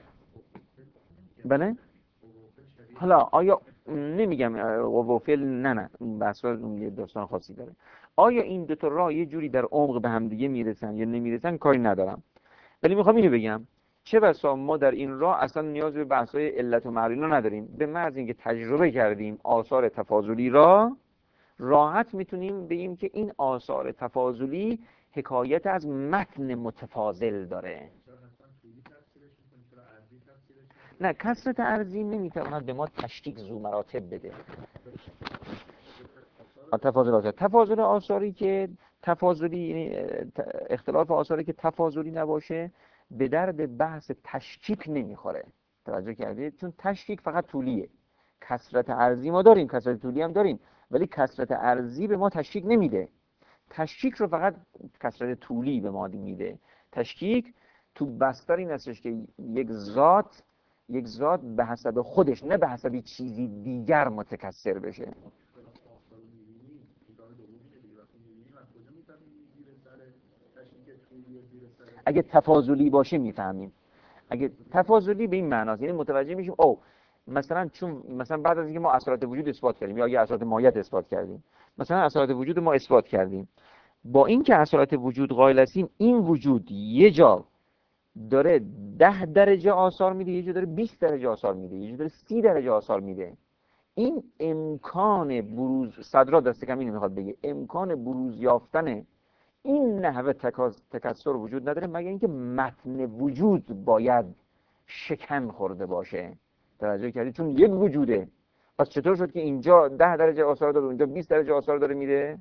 بله؟ حالا آیا نمیگم و فعل نه نه بحثا اون یه داستان خاصی داره. آیا این دو تا راه یه جوری در عمق به هم دیگه میرسن یا نمیرسن کاری ندارم. ولی میخوام اینو بگم چه بسا ما در این راه اصلا نیاز به بحث‌های علت و معلول نداریم. به محض اینکه تجربه کردیم آثار تفاضلی را، راحت میتونیم بگیم که این آثار تفاضلی حکایت از متن متفاضل داره. نه، کثرت ارضی نمیتواند به ما تشکیک ذو مراتب بده. تفاضل آثار تفاضل آثاری که تفاضلی، یعنی اختلاف آثاری که تفاضلی نباشه به درد بحث تشکیک نمیخوره. توجه کردید؟ چون تشکیک فقط طولیه. کثرت ارضی ما داریم، کثرت طولی هم داریم، ولی کثرت ارضی به ما تشکیک نمیده. تشکیک رو فقط کثرت طولی به ما میده. تشکیک تو بستر این هستش که یک ذات یک ذات به حسب خودش نه به حسب چیزی دیگر متکثر بشه. اگه تفاضلی باشه میفهمیم. اگه تفاضلی به این معناست، یعنی متوجه میشیم او مثلا چون مثلا بعد از اینکه ما اثرات وجود اثبات کردیم یا اگه اثرات ماهیت اثبات کردیم، مثلا اثرات وجود ما اثبات کردیم، با اینکه اثرات وجود قائل هستیم این وجود یه جا داره ده درجه آثار میده، یه جا داره بیست درجه آثار میده، یه جا داره سی درجه آثار میده. این امکان بروز صدرا دست کم اینو میخواد بگه، امکان بروز یافتن این نحوه تکثر وجود نداره مگر اینکه متن وجود باید شکن خورده باشه. توجه کردید؟ چون یک وجوده. پس چطور شد که اینجا ده درجه آثار داره اونجا بیست درجه آثار داره میده؟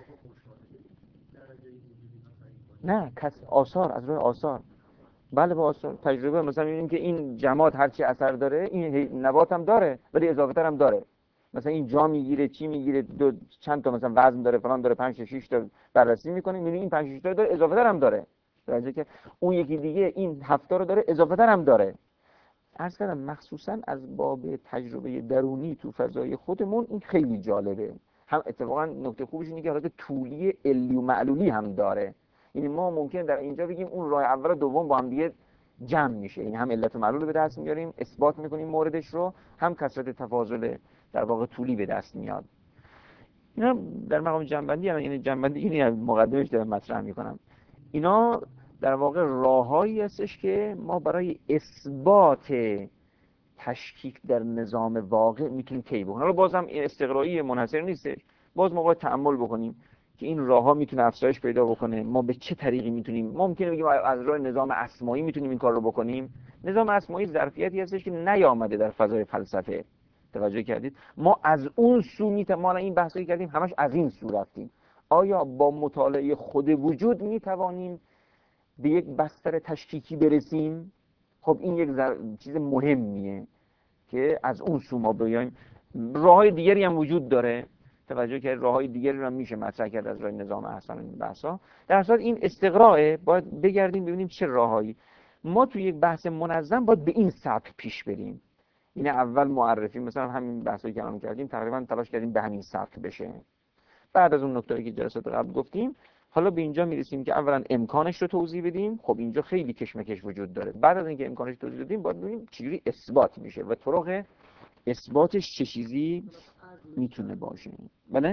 نه، کس آثار از روی آثار. بله با آثار تجربه مثلا می‌بینیم که این جماد هرچی اثر داره این نبات هم داره ولی اضافه تر هم داره. مثلا این جا میگیره چی میگیره دو چند تا مثلا وزن داره فلان داره پنج تا شش تا بررسی میکنه میبینی این پنج شش تا داره اضافه تر هم داره. درجه که اون یکی دیگه این هفت تا رو داره اضافه تر هم داره. عرض کردم مخصوصا از باب تجربه درونی تو فضای خودمون این خیلی جالبه. هم اتفاقا نکته خوبش اینه که حالت طولی علی و معلولی هم داره. یعنی ما ممکنه در اینجا بگیم اون راه اول و دوم با هم دیگه جمع میشه، یعنی هم علت و معلول به دست میاریم اثبات میکنیم موردش رو، هم کثرت تفاضل در واقع طولی به دست میاد. اینا در مقام جنبندی هم، یعنی جنبندی اینی مقدمش دارم مطرح میکنم. اینا در واقع راههایی هستش که ما برای اثبات تشکیک در نظام واقع میتونیم طی بکنیم. حالا بازم استقرایی منحصر نیستش، باز ما باید تأمل بکنیم که این راهها میتونه افزایش پیدا بکنه. ما به چه طریقی میتونیم؟ ممکنه بگیم از راه نظام اسمایی میتونیم این کار رو بکنیم. نظام اسمایی ظرفیتی هستش که نیامده در فضای فلسفه. توجه کردید؟ ما از اون سو میتونیم، ما این بحثی کردیم همش از این سو رفتیم. آیا با مطالعه خود وجود میتوانیم به یک بستر تشکیکی برسیم؟ خب این یک زر... چیز مهمیه که از اون سو ما بیایم. راههای دیگری هم وجود داره. توجه کرد راههای دیگری رو هم میشه مطرح کرد از راه نظام احسان این بحثا. در صورت این استقراء باید بگردیم ببینیم چه راههایی. ما توی یک بحث منظم باید به این سبک پیش بریم. این اول معرفی، مثلا همین بحثی که الان کردیم تقریبا تلاش کردیم به همین سبک بشه. بعد از اون نکته‌ای که جلسات قبل گفتیم، حالا به اینجا میرسیم که اولا امکانش رو توضیح بدیم. خب اینجا خیلی کشمکش وجود داره. بعد از اینکه امکانش رو توضیح دادیم، باید ببینیم چجوری اثبات میشه و طرق اثباتش چه چیزی میتونه باشه. بله؟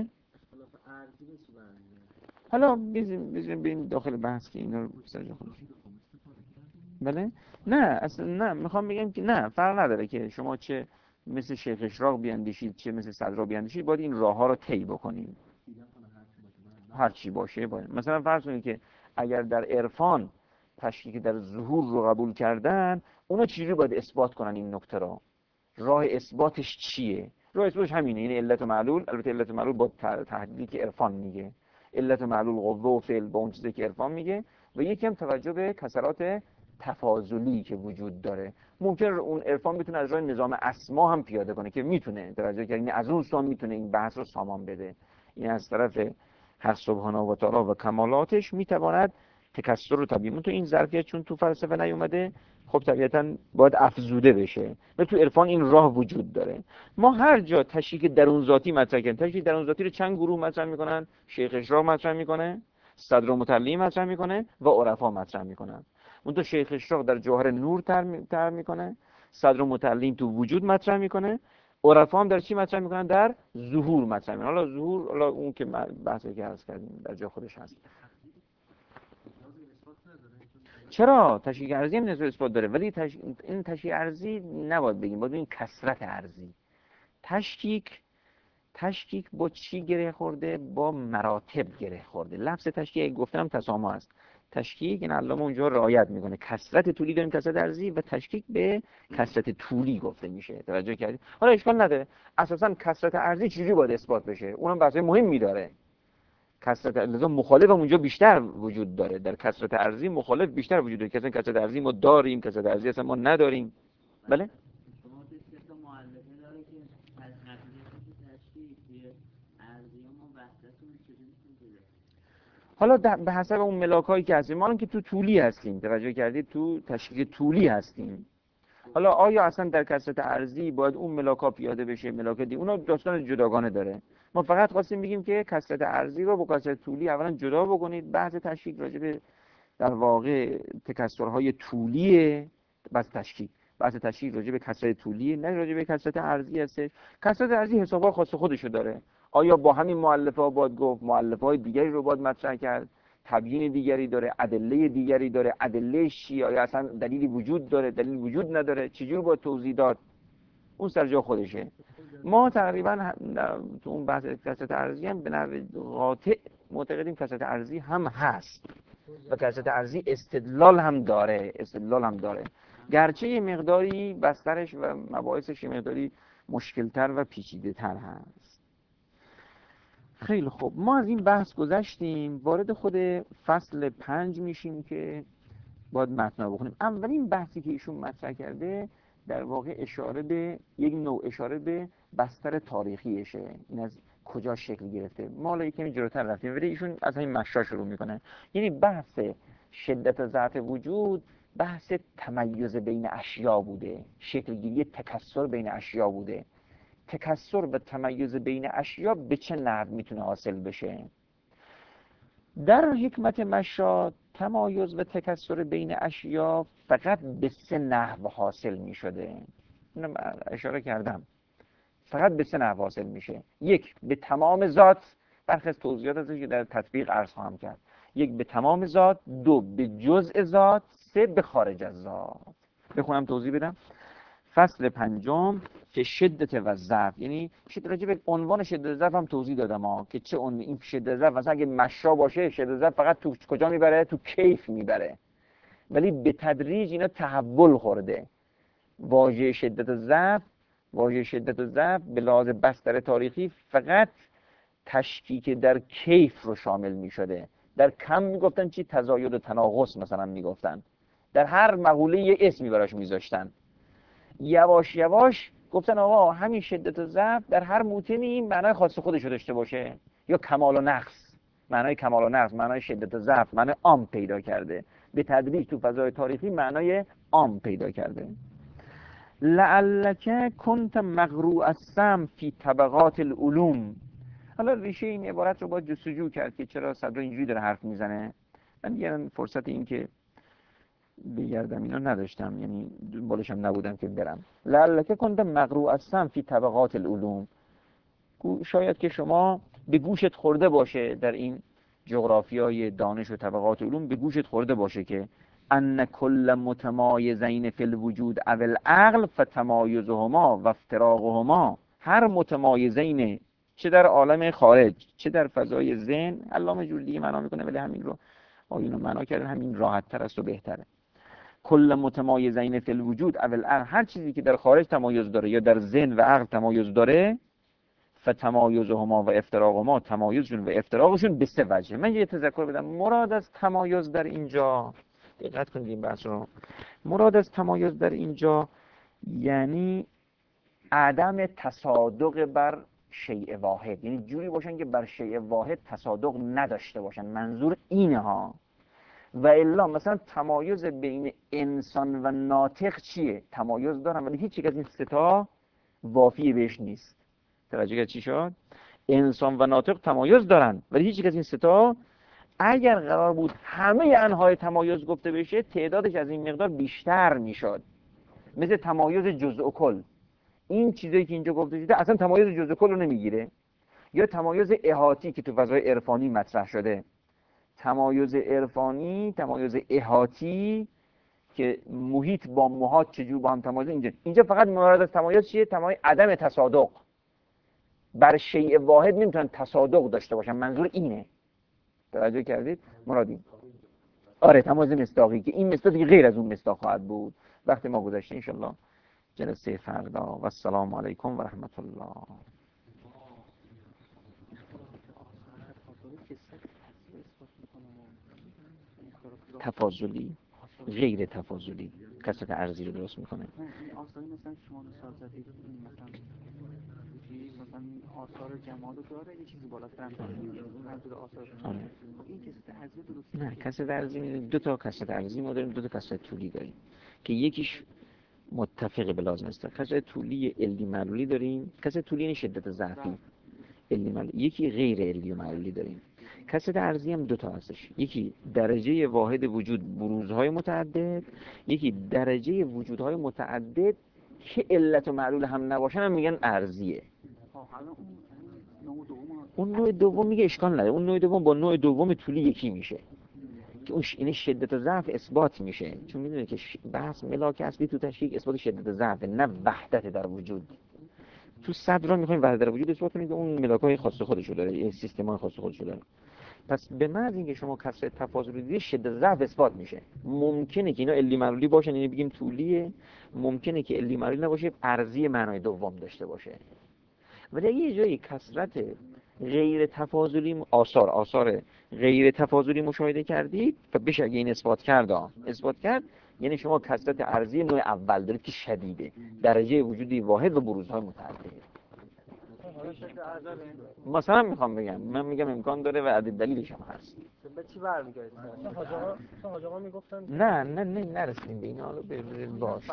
حالا بیزیم بیزیم بریم داخل بحث که اینا رو سرجا خودش. بله؟ نه اصلا نه، میخوام بگم که نه، فرق نداره که شما چه مثل شیخ اشراق بیاندیشید چه مثل صدرا بیاندیشید، باید این راه ها رو طی بکنیم. هر چی باشه باید. مثلا فرض کنید که اگر در عرفان تشکیک در ظهور رو قبول کردن، اونا چجوری باید اثبات کنن این نکته رو؟ راه اثباتش چیه؟ راه اثباتش همینه، یعنی علت و معلول. البته علت و معلول با تحلیلی که عرفان میگه، علت و معلول قوه و فعل با اون چیزی که عرفان میگه، و یکی هم توجه به کسرات تفاضلی که وجود داره. ممکن اون عرفان بتونه از راه نظام اسما هم پیاده کنه که میتونه توجه کنه، یعنی از اون سو میتونه این بحث رو سامان بده. این از طرف حق سبحانه و تعالی و کمالاتش میتواند تکسر رو تبیین. تو این ظرفیت چون تو فلسفه نیومده، خب طبیعتاً باید افزوده بشه. و تو عرفان این راه وجود داره. ما هر جا تشکیک درون ذاتی مطرح کردیم، تشکیک درون ذاتی رو چند گروه مطرح میکنن؟ شیخ اشراق مطرح میکنه، صدر مطلع مطرح میکنه و عرفا مطرح میکنن. اون تو شیخ اشراق در جوهر نور تر میکنه، صدر مطلع تو وجود مطرح میکنه، عرفا هم در چی مطرح میکنن؟ در ظهور مطرح میکنن. حالا ظهور، حالا اون که بحثی که عرض کردیم در جا خودش هست. چرا تشکیک ارضی هم نسبت اثبات داره، ولی تش... این تشکیک ارضی نباید بگیم، باید بگیم کثرت ارضی. تشکیک تشکیک با چی گره خورده؟ با مراتب گره خورده. لفظ تشکیک گفتم تسامح است. تشکیک این علامه اونجا رعایت میکنه. کثرت طولی داریم، کثرت ارضی، و تشکیک به کثرت طولی گفته میشه. توجه کردید؟ حالا اشکال نداره. اساسا کثرت ارضی چجوری باید اثبات بشه؟ اونم بحث مهمی داره. کثرت لذا مخالف هم اونجا بیشتر وجود داره. در کثرت ارضی مخالف بیشتر وجود داره. کثرت کثرت ارضی ما داریم، کثرت ارضی اصلا ما نداریم. بله؟ حالا به حسب اون ملاکایی که هستیم، ما که تو طولی هستیم، توجه کردید، تو تشکیک طولی هستیم. حالا آیا اصلا در کثرت ارضی باید اون ملاکا پیاده بشه، ملاک دی؟ اونا داستان جداگانه داره. ما فقط خواستیم بگیم که کثرت ارضی رو با کثرت طولی اولا جدا بکنید. بحث تشکیک راجع به در واقع تکسرهای طولیه، بس تشکیک بحث تشکیک راجع به کثرت طولیه، نه راجع به کثرت ارضی هستش. کثرت ارضی حسابا خاص خودشو داره. آیا با همین مؤلفه ها باید گفت؟ مؤلفه های دیگری رو باید مطرح کرد، تبیین دیگری داره، ادله دیگری داره. ادله چیه؟ آیا اصلا دلیلی وجود داره، دلیل وجود نداره، چجور باید توضیح داد؟ اون سر جا خودشه. ما تقریبا تو اون بحث کثرت ارضی هم به نحو قاطع معتقدیم کثرت ارضی هم هست و کثرت ارضی استدلال هم داره، استدلال هم داره، گرچه یه مقداری بسترش و مباحثش یه مقداری مشکلتر و پیچیده تر هست. خیلی خوب، ما از این بحث گذشتیم، وارد خود فصل پنج میشیم که باید متن بخونیم. اولین بحثی که ایشون مطرح کرده در واقع اشاره به یک نوع اشاره به بستر تاریخیشه. این از کجا شکل گرفته؟ ما حالا یکمی جلوتر رفتیم، ولی ایشون از همین مشا شروع میکنه. یعنی بحث شدت ضعف وجود بحث تمیز بین اشیا بوده، شکل گیری تکثر بین اشیا بوده. تکثر و تمیز بین اشیا به چه نحو میتونه حاصل بشه؟ در حکمت مشا تمایز و تکثر بین اشیا فقط به سه نحو حاصل می شده. اینو اشاره کردم، فقط به سه نحو حاصل میشه. یک، به تمام ذات، برخی از توضیحات ازش که در تطبیق عرض خواهم کرد. یک، به تمام ذات. دو، به جزء ذات. سه، به خارج از ذات. بخونم توضیح بدم. فصل پنجم که شدت و ضعف، یعنی شدت، راجع به عنوان شدت ضعف هم توضیح دادم ها که چه اون این شدت ضعف مثلا اگه مشا باشه شدت ضعف فقط تو کجا میبره؟ تو کیف میبره، ولی به تدریج اینا تحول خورده. واژه شدت ضعف واژه شدت ضعف به لحاظ بستر تاریخی فقط تشکیک در کیف رو شامل میشده. در کم میگفتن چی؟ تزاید و تناقص مثلا میگفتن، در هر مقوله یه اسمی براش میذاشتن. یواش یواش گفتن آقا همین شدت و ضعف در هر موتنی معنای خاص خودش رو داشته باشه، یا کمال و نقص، معنای کمال و نقص، معنای شدت و ضعف، معنای عام پیدا کرده. به تدریج تو فضای تاریخی معنای عام پیدا کرده. لعلک کنت مغروء السم فی طبقات العلوم. حالا ریشه این عبارت رو با جستجو کرد که چرا صدرا اینجوری داره حرف میزنه. من دیگه فرصت این که بگردم اینا نداشتم، یعنی بالشم نبودم که برم. لعلک کنت مغروء السم فی طبقات العلوم، شاید که شما به گوشت خورده باشه در این جغرافیای دانش و طبقات علوم، به گوشت خورده باشه که ان کل متمایزین فی الوجود او العقل فتمایزهما و افتراقهما، هر متمایزین چه در عالم خارج چه در فضای ذهن، علامه جور دیگه معنا میکنه ولی همین رو آیون معنا کردن، همین راحت تر است و بهتره. کل متمایزین فی الوجود او العقل، هر چیزی که در خارج تمایز داره یا در ذهن و عقل تمایز داره، فتمایزهما و افتراقهما، تمایزشون و افتراقشون به سه وجه. من یه تذکر بدم. مراد از تمایز در اینجا، دقت کنید این بحث رو، مراد از تمایز در اینجا یعنی عدم تصادق بر شیء واحد، یعنی جوری باشن که بر شیء واحد تصادق نداشته باشن. منظور اینه ها. و الا مثلا تمایز بین انسان و ناطق چیه؟ تمایز دارن ولی هیچ یک از این سه تا وافی بهش نیست. توجه کرد چی شد؟ انسان و ناطق تمایز دارن ولی هیچ یک از این سه تا اگر قرار بود همه انواع تمایز گفته بشه تعدادش از این مقدار بیشتر میشد. مثل تمایز جزء و کل، این چیزایی که اینجا گفته شده اصلا تمایز جزء و کل رو نمیگیره. یا تمایز احاطی که تو فضای عرفانی مطرح شده، تمایز عرفانی، تمایز احاطی که محیط با محاط چجور با هم تمایز، اینجا اینجا فقط مراد از تمایز چیه؟ تمایز عدم تصادق بر شیء واحد، نمیتونن تصادق داشته باشن. منظور اینه. توجه کردید؟ مرادی آره تمایز مصداقی که این مصداقی غیر از اون مصداق خواهد بود. وقت ما گذشته ان شاء الله جلسه فردا. و السلام علیکم و رحمت الله. تفاضلی غیر تفاضلی کسرت ارضی رو درست میکنه. آثاری مثلا شما مثال زدید مثلا مثلا آثار جمال داره یه چیزی بالاتر هم منظور آثار آره. این کسرت ارضی درست نه کسرت ارضی دو تا کسرت ارضی ما داریم، دو تا کسرت طولی داریم که یکیش متفق به لازم است. کسرت طولی علمی معلولی داریم، کسرت طولی یعنی شدت ضعفی علمی معلولی، یکی غیر علمی معلولی داریم. کسرت ارضی هم دو تا هستش، یکی درجه واحد وجود بروزهای متعدد، یکی درجه وجودهای متعدد که علت و معلول هم نباشن هم میگن ارضیه. اون نوع دوم میگه اشکال نداره، اون نوع دوم با نوع دوم طولی یکی میشه که اون این شدت و ضعف اثبات میشه، چون میدونه که بحث ملاک اصلی تو تشکیک اثبات شدت و ضعف نه وحدت در وجود. تو صدر میخوایم وحدت در وجود اثبات کنیم که اون ملاک‌های خاص خودشو داره، این سیستم‌های خاص خودشو داره. پس به محض اینکه شما کسر تفاضلی دیدید شدت ضعف اثبات میشه. ممکنه که اینا علی معلولی باشن، یعنی بگیم طولیه، ممکنه که علی معلولی نباشه، ارضی معنای دوم داشته باشه. ولی اگه یه جایی کسرت غیر تفاضلی آثار آثار غیر تفاضلی مشاهده کردید و بشه اگه این اثبات کرد اثبات کرد یعنی شما کسرت ارضی نوع اول دارید که شدیده، درجه وجودی واحد و بروزهای متعدد. مثلا میخوام بگم، من میگم امکان داره و عدد دلیلش هم هست. به چی برمیگرده؟ حاج آقا میگفتن نه نه نه نرسیدیم به این، حالا باش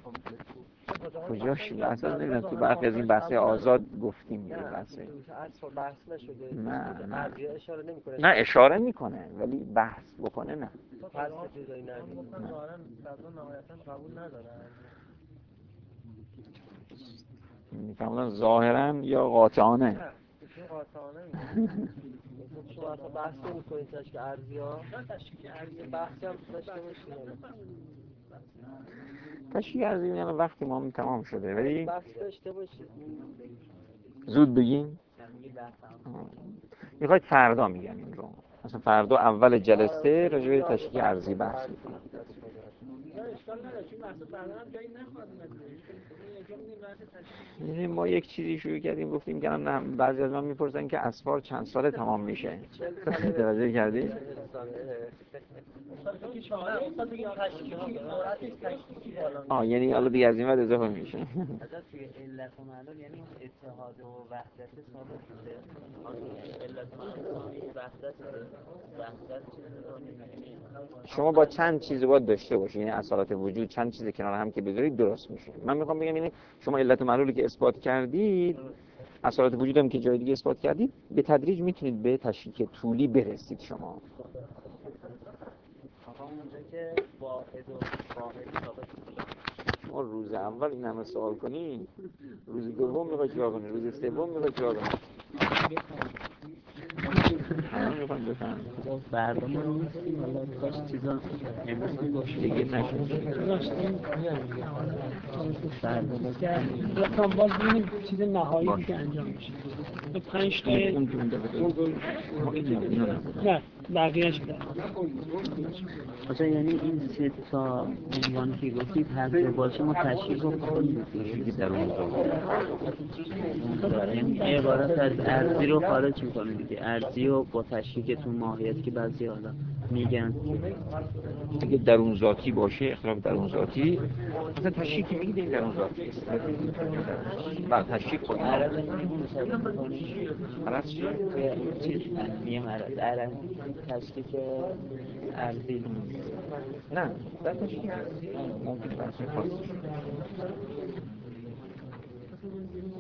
کجاش بحث نمیدونم تو برخی از این بحث آزاد گفتیم یه بحث اصلا بحث نشده. نه نه ارضیه اشاره نمیکنه. نه اشاره میکنه ولی بحث بکنه نه. پس جدایی نداره. گفتن ظاهرا صدر نهایتا قبول نداره. میفهمن ظاهرا یا قاطعانه؟ نه قاطعانه میگم. شما اصلا بحث نمی‌کنید تشکیل ارضیا؟ نه تشکیل ارضی بحثی هم داشته باشید. تشکیل ارضی یعنی وقتی ما هم تمام شده ولی بحث داشته باشید. زود بگیم. میخواید فردا میگم این رو، مثلا فردا اول جلسه راجع به تشکیل ارضی بحث می‌کنیم. اشکال نداره چون بحث فردا هم جایی نخواهد یعنی ما یک چیزی شروع کردیم گفتیم که نه بعضی از من میپرسن که اسفار چند ساله تمام میشه. توجه کردی؟ آه یعنی حالا دیگه از این بعد اضافه میشه. توی علت و معلول یعنی اتحاد و وحدت ثابت شده. علت و معلول وحدت وحدت شما با چند چیز باید داشته باشید، یعنی اصالت وجود چند چیز کنار هم که بذارید درست میشه. من میخوام بگم یعنی شما علت و معلولی که اثبات کردید، اصالت وجود هم که جای دیگه اثبات کردید، به تدریج میتونید به تشریک طولی برسید شما. که واحد و واحد ثابت شما روز اول این همه سوال کنی، روز دوم میخوای چیکار کنی، روز سوم میخوای چیکار کنی؟ همه میخوان بفهم برنامه نیستیم حالا کاش چیزا امروز باشه دیگه نشد. برنامه لطفاً باز ببینیم چیز نهایی دیگه انجام میشه. پنج تا اون که اونجا بده ما این اینو نبود. نه بقیه‌اش داره. آجا یعنی این سه تا عنوانی که گفتید هر دو باشه ما تشریح رو کنیم تشریک در اون یعنی عبارت از ارضی رو خارج میکنه دیگه. ارضی رو با تشریکتون ماهیت که بعضی حالا میگن اگه درون ذاتی باشه، اختلاف درون ذاتی مثلا تشریک میگید این درون ذاتی است. بعد تشریک خود عرض نمیگون مثلا کنیم عرض چی؟ چیز میم عرض عرض تشریک ارضی نه در تشریک ممکن بحث خاصی